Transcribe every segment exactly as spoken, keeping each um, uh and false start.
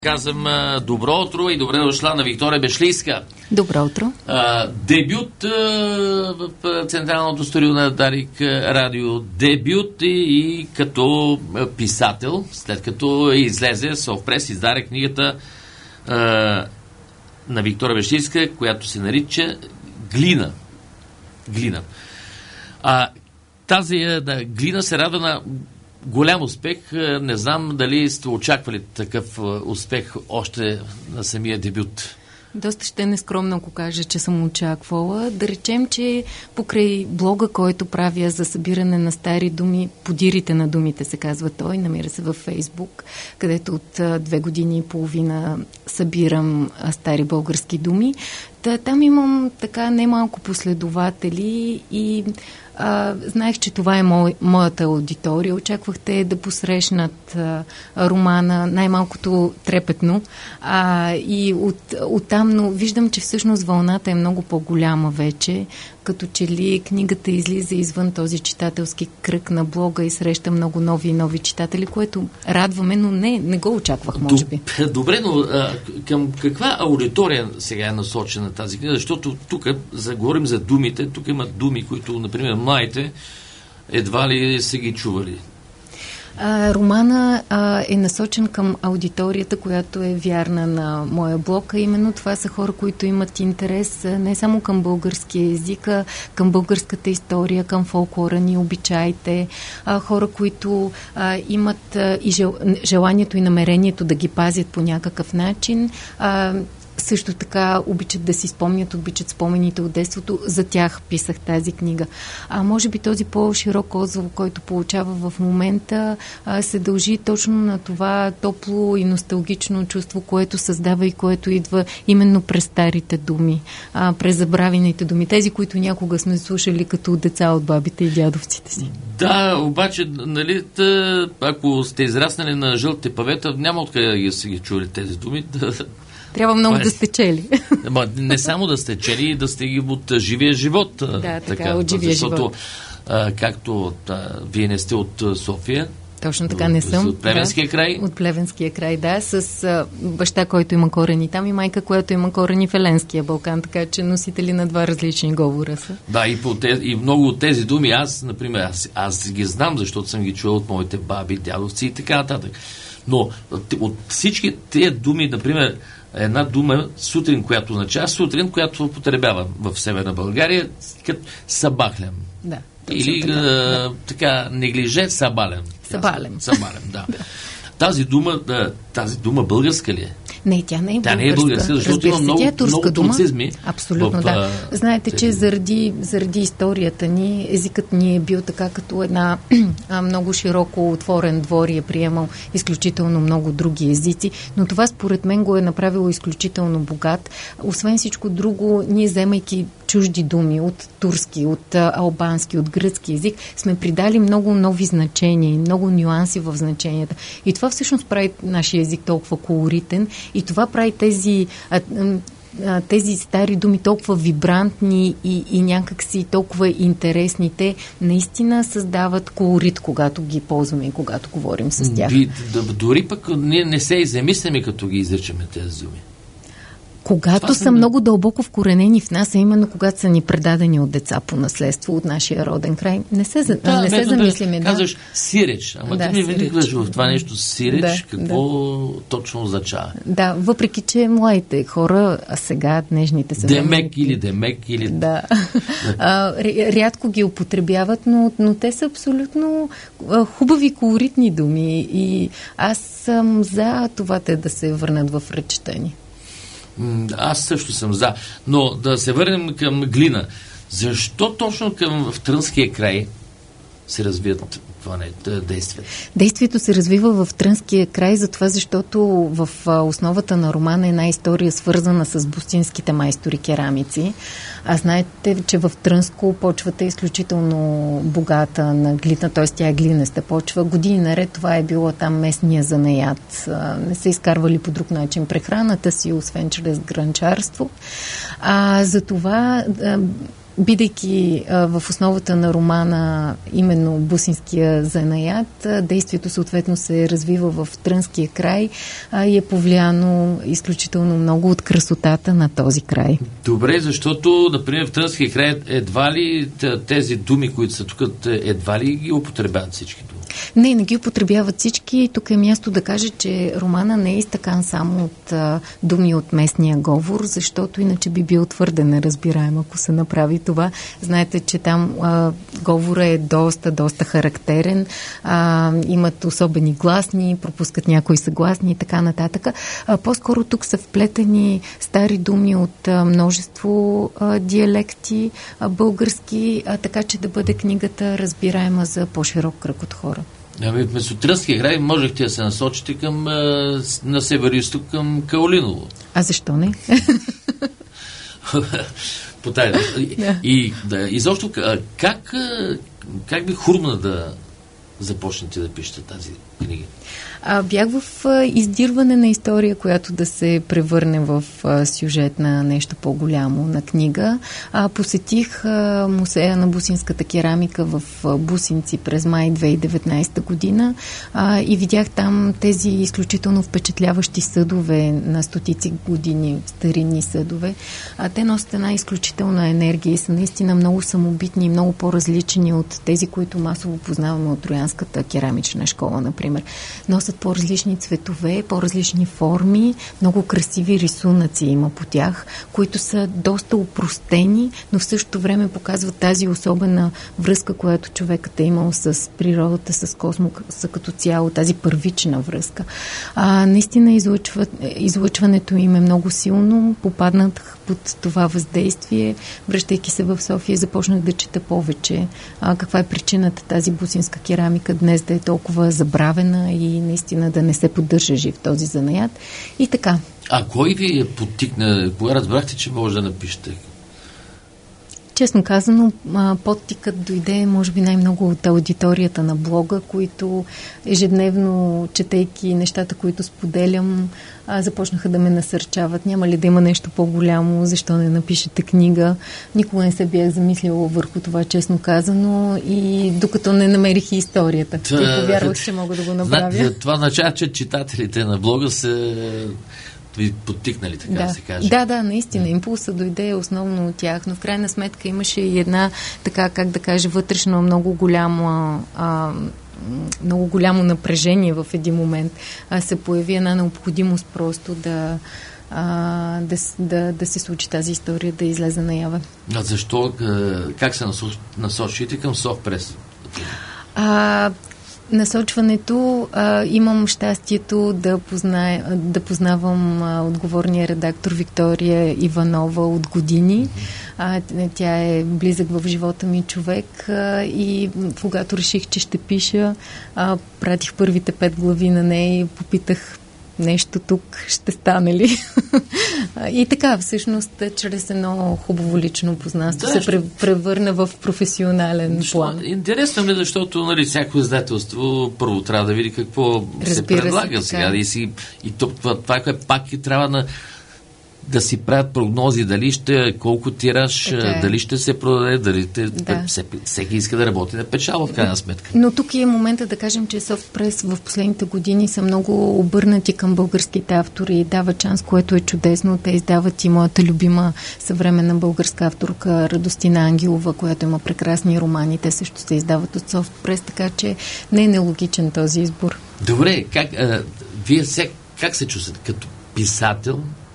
Казвам добро утро и добре дошла на Виктория Бешлийска. Добро утро. А, дебют а, в Централното студио на Дарик Радио. Дебют и, и като писател, след като излезе Совпрес, издаде книгата а, на Виктория Бешлийска, която се нарича Глина. Глина. А, тази да, Глина се радва на голям успех. Не знам дали сте очаквали такъв успех още на самия дебют. Доста ще е нескромно, ако кажа, че съм очаквала. Да речем, че покрай блога, който правя за събиране на стари думи, подирите на думите се казва той, намира се във Фейсбук, където от две години и половина събирам стари български думи. Та, там имам така немалко последователи и а, знаех, че това е мой, моята аудитория. Очаквах те да посрещнат а, романа най-малкото трепетно а, и от, оттам, но виждам, че всъщност вълната е много по-голяма вече, като че ли книгата излиза извън този читателски кръг на блога и среща много нови и нови читатели, което радваме, но не, не го очаквах, може би. Добре, но а, към каква аудитория сега е насочена тази книга? Защото тук заговорим за думите, тук има думи, които, например, младите едва ли са ги чували. А, романа а, е насочен към аудиторията, която е вярна на моя блог, а именно това са хора, които имат интерес не само към българския език, а към българската история, към фолклора ни, обичаите, а, хора, които а, имат а, и жел, желанието и намерението да ги пазят по някакъв начин, а, също така обичат да си спомнят, обичат спомените от детството. За тях писах тази книга. А може би този по-широк отзвук, който получава в момента, а, се дължи точно на това топло и носталгично чувство, което създава и което идва именно през старите думи, а, през забравените думи. Тези, които някога сме слушали като деца от бабите и дядовците си. Да, обаче, нали, тъ, ако сте израснали на жълтите павета, няма откъде да са ги чули тези думи. Да. Трябва много е, да сте чели. Не само да сте чели, да сте ги от живия живот. Да, така, така от живия защото, живот. А, както а, вие не сте от София. Точно така, не съм. От Плевенския да, край? От Плевенския край, да, с а, баща, който има корени там и майка, която има корени в Еленския Балкан, така че носители на два различни говора са. Да, и, по тези, и много от тези думи, аз, например, аз, аз ги знам, защото съм ги чувал от моите баби, дядовци и така нататък. Но от всички тези думи, например, една дума сутрин, която означава сутрин, която употребява в Северна България, като сабахлям. Да. Или така, а, да. така неглиже сабалем. Сабалем. Сабалем, да. Тази дума, да, тази дума българска ли е? Не, тя не е българска. Тя не е българска, защото има много, е много турцизми. Абсолютно, в, да. Знаете, че заради, заради историята ни, езикът ни е бил така като една много широко отворен двор и е приемал изключително много други езици, но това според мен го е направило изключително богат. Освен всичко друго, ние вземайки чужди думи от турски, от албански, от гръцки език, сме придали много нови значения и много нюанси в значенията. И това всъщност прави нашия език толкова колоритен и това прави тези, а, а, тези стари думи толкова вибрантни и, и някакси толкова интересни. Те наистина създават колорит, когато ги ползваме и когато говорим с тях. Дори пък ние не се замисляме, като ги изричаме тези думи. Когато са съм... много дълбоко вкоренени в нас, а именно когато са ни предадени от деца по наследство от нашия роден край, не се, да, не се замислиме. Да, казваш сиреч, ама да, ти ми вникваш в това нещо сиреч, да, какво да. Точно означава? Да, въпреки че младите хора, а сега днешните съвременни... Демек или демек или... Да. а, рядко ги употребяват, но, но те са абсолютно а, хубави колоритни думи и аз съм за това те да се върнат в речта ни. Аз също съм за. Но да се върнем към Глина. Защо точно към в Трънския край се развият това не, действието? Действието се развива в Трънския край, затова защото в основата на романа е една история свързана с бостинските майстори керамици. А знаете, че в Трънско почвата е изключително богата на глина, т.е. тя е глинеста почва. Години наред това е било там местния занаят. Не са изкарвали по друг начин прехраната си, освен чрез гранчарство. А, затова бидейки а, в основата на романа именно бусинския занаят, а, действието съответно се развива в Трънския край а, и е повлияно изключително много от красотата на този край. Добре, защото, например, в Трънския край едва ли тези думи, които са тук, едва ли ги употребяват всички думи? Не, не ги употребяват всички. Тук е място да кажа, че романа не е изтъкан само от а, думи от местния говор, защото иначе би бил твърде неразбираем, ако се направи това. Знаете, че там а, говорът е доста, доста характерен. А, имат особени гласни, пропускат някои съгласни и така нататък. А, по-скоро тук са вплетени стари думи от а, множество а, диалекти а, български, а, така че да бъде книгата разбираема за по-широк кръг от хора. Ами, вместо Трънския край можехте да се насочите към, а, на северо-исток към Каолиново. А защо не? По тайна. Да. И да, изобщо, как, как би хрумна да започнете да пишете тази книга? А, бях в а, издирване на история, която да се превърне в а, сюжет на нещо по-голямо, на книга. А, посетих а, музея на бусинската керамика в а, Бусинци през май две хиляди и деветнадесета година а, и видях там тези изключително впечатляващи съдове на стотици години, старинни съдове. А, те носят една изключителна енергия и са наистина много самобитни и много по-различни от тези, които масово познаваме от Троянската керамична школа, например. Носят по-различни цветове, по-различни форми, много красиви рисунъци има по тях, които са доста упростени, но в същото време показват тази особена връзка, която човекът е имал с природата, с космоса като цяло, тази първична връзка. А, наистина излъчва, излъчването им е много силно, попаднах под това въздействие. Връщайки се в София, започнах да чета повече а, каква е причината тази бусинска керамика днес да е толкова забравена и наистина да не се поддържа жив този занаят. И така. А кой ви е подтикна? Кога разбрахте, че може да напишете? Честно казано, подтикът дойде, може би, най-много от аудиторията на блога, които ежедневно, четейки нещата, които споделям, започнаха да ме насърчават. Няма ли да има нещо по-голямо? Защо не напишете книга? Никога не се бях замислила върху това, честно казано, и докато не намерих и историята. Та, и повярвах, че мога да го направя. Знаете, това означава, че читателите на блога се ви подтикнали, така да, да се каже. Да, да, наистина. Импулсът дойде основно от тях, но в крайна сметка имаше и една, така, как да кажа, вътрешно много голяма а, много голямо напрежение в един момент. А, се появи една необходимост просто да, а, да, да, да се случи тази история, да излезе наяве. А защо? Как се насочите към Софпрес? А, Насочването, а, имам щастието да, позная, да познавам а, отговорния редактор Виктория Иванова от години. А, тя е близък в живота ми човек а, и когато реших, че ще пиша, а, пратих първите пет глави на нея и попитах нещо тук ще стане ли? И така, всъщност, чрез едно хубаво лично познанство да, се превърна в професионален защо, план. Интересно ми, защото нали, всяко издателство първо трябва да види какво Разбира се предлага се, сега. И, си, и това, това е пак и трябва на да си правят прогнози, дали ще, колко тираж, е. дали ще се продаде, дали те, да. всеки иска да работи на печалба в крайна сметка. Но тук е момента да кажем, че Софтпрес в последните години са много обърнати към българските автори и дават шанс, което е чудесно. Те издават и моята любима съвременна българска авторка Радостина Ангелова, която има прекрасни романи. Те също се издават от Софтпрес, така че не е нелогичен този избор. Добре, как, а, вие се, как се чувствате? Като писател,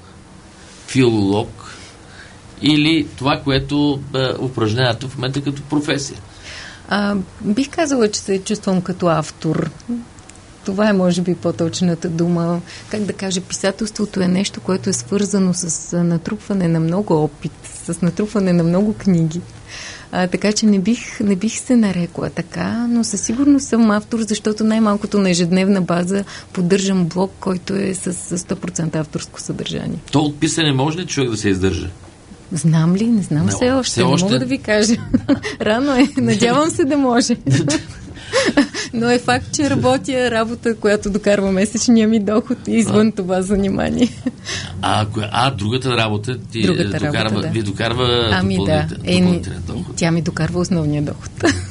филолог или това, което е, упражнявате в момента като професия? А, бих казала, че се чувствам като автор. Това е, може би, по-точната дума. Как да кажа, писателството е нещо, което е свързано с натрупване на много опит, с натрупване на много книги. А, така че не бих, не бих се нарекла така, но със сигурност съм автор, защото най-малкото на ежедневна база поддържам блог, който е с сто процента авторско съдържание. То от писане може ли човек да се издържа? Знам ли? Не знам, не, все още. Все не още... мога да ви кажа. Рано е. Надявам се да може. Но е факт, че работя работа, която докарва месечния ми доход извън а. това занимание. А, а другата работа ти другата докарва, работа, да. ви докарва ами допълнителен, да. е, допълнителен доход? Тя ми докарва основния доход.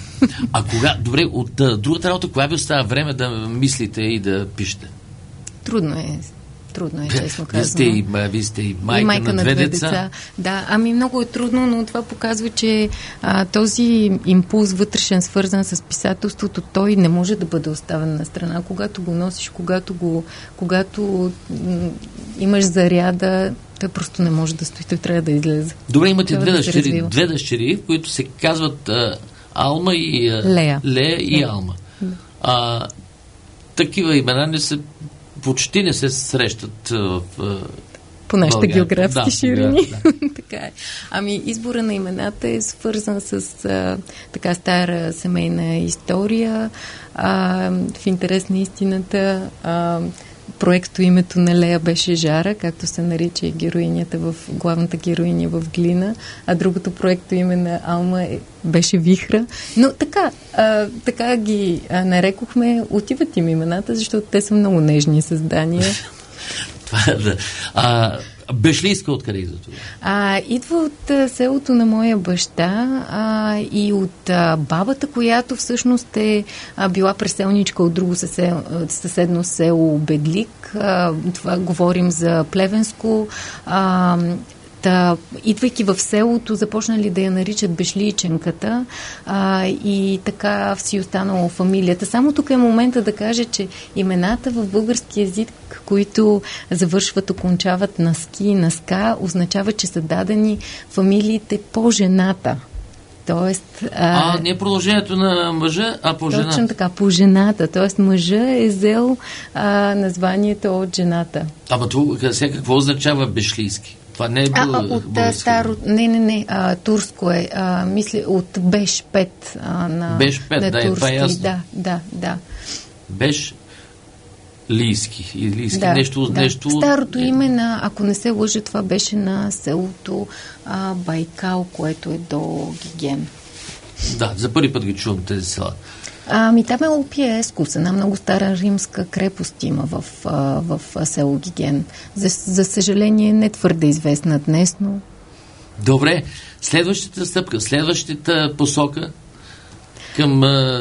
А кога, добре, от а, другата работа, кога ви остава време да мислите и да пишете? Трудно е. Трудно е, честно казано. Вие сте и, вие сте и майка, и майка на две, две деца. деца. Да, ами много е трудно, но това показва, че а, този импулс вътрешен, свързан с писателството, той не може да бъде оставен на страна. Когато го носиш, когато го, когато м- имаш заряда, той просто не може да стои, той трябва да излезе. Добре, имате две, да дъщери, две дъщери, които се казват а, Алма и а, Лея. Лея и Лея. Алма. А, такива имена не се почти не се срещат в по нашите България. Географски да, ширини. Да. Така е. Ами, избора на имената е свързан с а, така стара семейна история. А, в интерес на истината а, проекто името на Лея беше Жара, както се нарича и героинята в главната героиня в Глина, а другото проекто име на Алма е, беше Вихра. Но така, а, така ги а, нарекохме, отиват им имената, защото те са много нежни създания. Това е да. А, Бешлийска откъде идва това? А, идва от а, селото на моя баща а, и от а, бабата, която всъщност е а, била преселничка от друго съсед, съседно село Беглик. А, това говорим за Плевенско. А, Та, идвайки в селото, започнали да я наричат Бешлийченката а, и така си останала фамилията. Само тук е момента да кажа, че имената в български език, които завършват, окончават на ски и на ска, означава, че са дадени фамилиите по жената. Тоест, а, а не продължението на мъжа, а по жената. Точно така, по жената. Тоест мъжа е взел а, названието от жената. Ама това сега какво означава Бешлийски? Това не е а, от а, старо... Не, не, не. А, турско е. А, мисля, от Беш пет а, на, Беш пет, на да, турски. е, това е ясно. Да, да, да. Беш Лийски. Лийски. Да, нещо, да. нещо... Старото име на, ако не се лъжа, това беше на селото а, Байкал, което е до Гиген. Да, за първи път ги чувам тези села. Ами там е Олпия Ескус, една много стара римска крепост има в, в, в село Гиген. За, за съжаление не твърде известна днес, но... Добре, следващата стъпка, следващата посока към,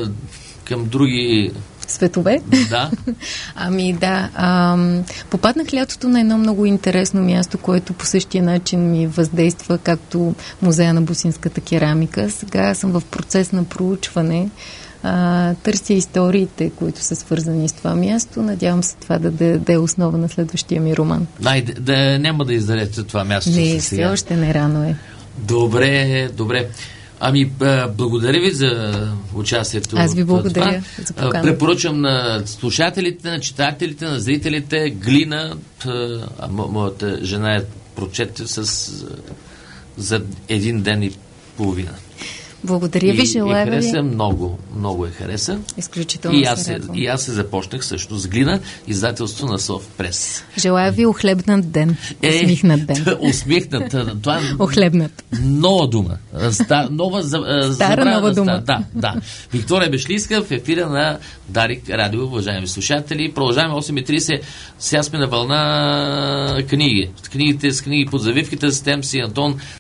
към други... Светове? Да. Ами да. Ам, попаднах лятото на едно много интересно място, което по същия начин ми въздейства, както Музея на бусинската керамика. Сега съм в процес на проучване. А, търся историите, които са свързани с това място. Надявам се това да, да, да е основа на следващия ми роман. Ай, да, да няма да издарете това място. Не, все още не рано е. Добре, добре. Ами, благодаря ви за участието. Аз ви благодаря за покана. Препоръчвам на слушателите, на читателите, на зрителите Глина. А моята жена е прочете с за един ден и половина. Благодаря ви, желая ви. И хареса много, много е хареса. Изключително и аз, се радвам. И аз се започнах също с Глина, издателство на Соф Прес. Желая ви охлебнат ден. Е, усмихнат ден. Усмихнат. Това охлебнат. Нова дума. Ста, нова, Стара нова дума. Да, да. Виктория Бешлийска в ефира на Дарик Радио, уважаеми слушатели. Продължаваме осем и трийсет. Сега сме на вълна книги. Книгите с книги под завивките с Темси Антон.